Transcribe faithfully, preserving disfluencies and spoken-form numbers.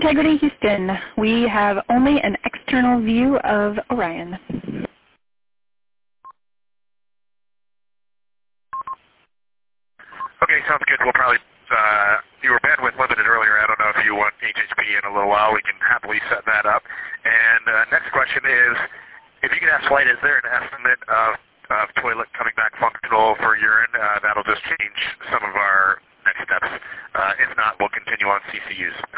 Integrity Houston, we have only an external view of Orion. Okay, sounds good. We'll probably, uh, you were bandwidth limited earlier. I don't know if you want H H P in a little while. We can happily set that up. And uh, next question is, if you could ask Flight, is there an estimate of, of toilet coming back functional for urine? Uh, that'll just change some of our next steps. Uh, if not, we'll continue on C C Us.